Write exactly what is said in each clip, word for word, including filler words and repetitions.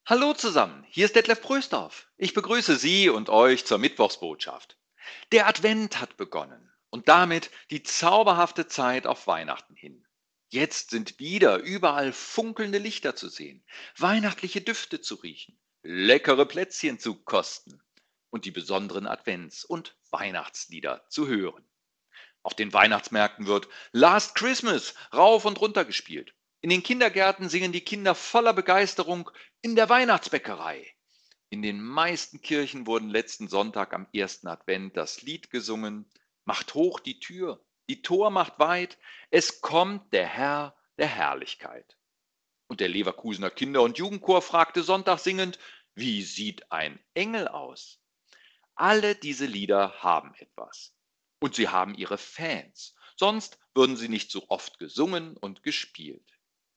Hallo zusammen, hier ist Detlef Pröstorf. Ich begrüße Sie und euch zur Mittwochsbotschaft. Der Advent hat begonnen und damit die zauberhafte Zeit auf Weihnachten hin. Jetzt sind wieder überall funkelnde Lichter zu sehen, weihnachtliche Düfte zu riechen, leckere Plätzchen zu kosten und die besonderen Advents- und Weihnachtslieder zu hören. Auf den Weihnachtsmärkten wird Last Christmas rauf und runter gespielt. In den Kindergärten singen die Kinder voller Begeisterung in der Weihnachtsbäckerei. In den meisten Kirchen wurden letzten Sonntag am ersten Advent das Lied gesungen: Macht hoch die Tür, die Tor macht weit, es kommt der Herr der Herrlichkeit. Und der Leverkusener Kinder- und Jugendchor fragte Sonntag singend: Wie sieht ein Engel aus? Alle diese Lieder haben etwas. Und sie haben ihre Fans. Sonst würden sie nicht so oft gesungen und gespielt.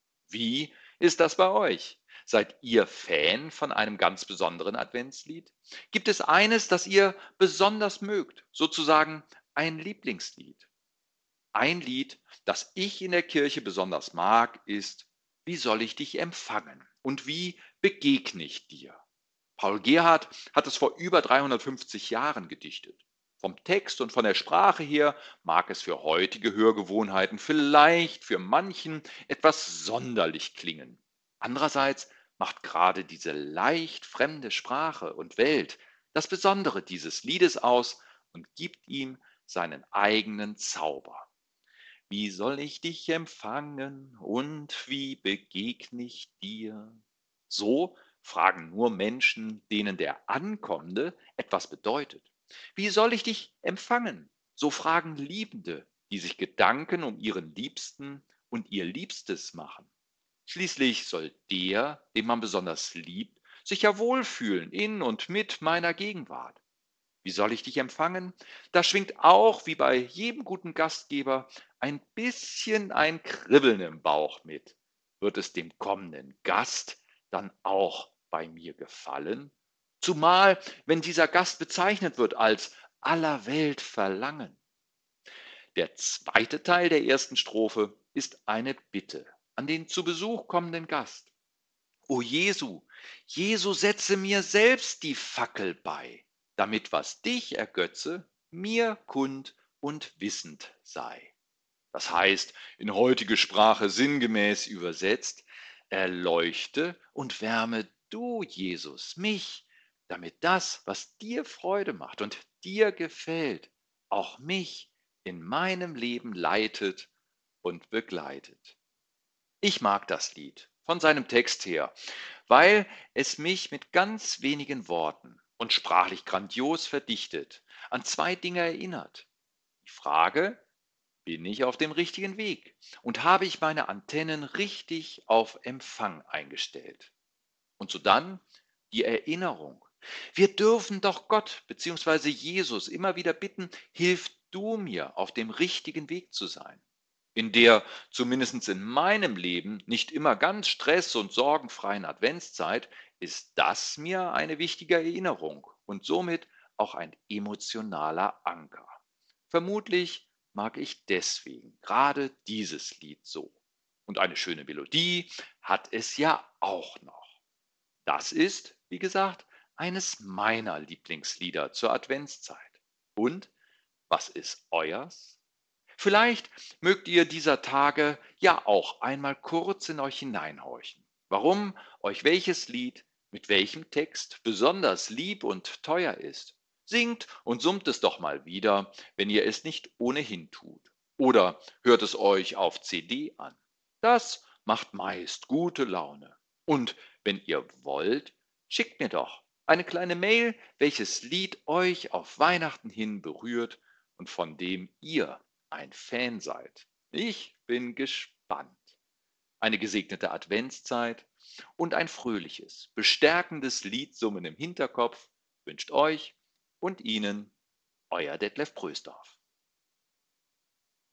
Wie ist das bei euch? Seid ihr Fan von einem ganz besonderen Adventslied? Gibt es eines, das ihr besonders mögt, sozusagen ein Lieblingslied? Ein Lied, das ich in der Kirche besonders mag, ist Wie soll ich dich empfangen und wie begegne ich dir? Paul Gerhardt hat es vor über dreihundertfünfzig Jahren gedichtet. Vom Text und von der Sprache her mag es für heutige Hörgewohnheiten vielleicht für manchen etwas sonderlich klingen. Andererseits macht gerade diese leicht fremde Sprache und Welt das Besondere dieses Liedes aus und gibt ihm seinen eigenen Zauber. Wie soll ich dich empfangen und wie begegne ich dir? So fragen nur Menschen, denen der Ankommende etwas bedeutet. Wie soll ich dich empfangen? So fragen Liebende, die sich Gedanken um ihren Liebsten und ihr Liebstes machen. Schließlich soll der, den man besonders liebt, sich ja wohlfühlen in und mit meiner Gegenwart. Wie soll ich dich empfangen? Da schwingt auch, wie bei jedem guten Gastgeber, ein bisschen ein Kribbeln im Bauch mit. Wird es dem kommenden Gast dann auch bei mir gefallen? Zumal, wenn dieser Gast bezeichnet wird als aller Welt Verlangen. Der zweite Teil der ersten Strophe ist eine Bitte an den zu Besuch kommenden Gast. O Jesu, Jesu, setze mir selbst die Fackel bei, damit was dich ergötze, mir kund und wissend sei. Das heißt, in heutige Sprache sinngemäß übersetzt: Erleuchte und wärme du, Jesus, mich, damit das, was dir Freude macht und dir gefällt, auch mich in meinem Leben leitet und begleitet. Ich mag das Lied von seinem Text her, weil es mich mit ganz wenigen Worten und sprachlich grandios verdichtet an zwei Dinge erinnert. Die Frage: Bin ich auf dem richtigen Weg und habe ich meine Antennen richtig auf Empfang eingestellt? Und so dann die Erinnerung: Wir dürfen doch Gott bzw. Jesus immer wieder bitten: Hilf du mir, auf dem richtigen Weg zu sein. In der, zumindest in meinem Leben, nicht immer ganz stress- und sorgenfreien Adventszeit ist das mir eine wichtige Erinnerung und somit auch ein emotionaler Anker. Vermutlich mag ich deswegen gerade dieses Lied so. Und eine schöne Melodie hat es ja auch noch. Das ist, wie gesagt, eines meiner Lieblingslieder zur Adventszeit. Und was ist euers? Vielleicht mögt ihr dieser Tage ja auch einmal kurz in euch hineinhorchen, warum euch welches Lied mit welchem Text besonders lieb und teuer ist. Singt und summt es doch mal wieder, wenn ihr es nicht ohnehin tut. Oder hört es euch auf C D an. Das macht meist gute Laune. Und wenn ihr wollt, schickt mir doch eine kleine Mail, welches Lied euch auf Weihnachten hin berührt und von dem ihr ein Fan seid. Ich bin gespannt. Eine gesegnete Adventszeit und ein fröhliches, bestärkendes Liedsummen im Hinterkopf wünscht euch und Ihnen euer Detlef Pröstorf.